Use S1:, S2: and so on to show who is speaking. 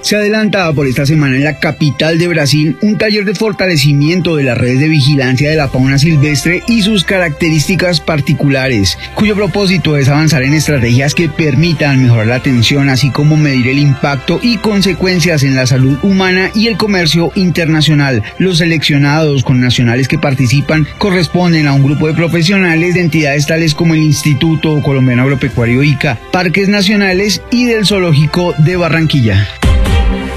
S1: Se adelanta por esta semana en la capital de Brasil un taller de fortalecimiento de las redes de vigilancia de la fauna silvestre y sus características particulares, cuyo propósito es avanzar en estrategias que permitan mejorar la atención, así como medir el impacto y consecuencias en la salud humana y el comercio internacional. Los seleccionados connacionales que participan corresponden a un grupo de profesionales de entidades tales como el Instituto Colombiano Agropecuario ICA, Parques Nacionales y del Zoológico de Barranquilla.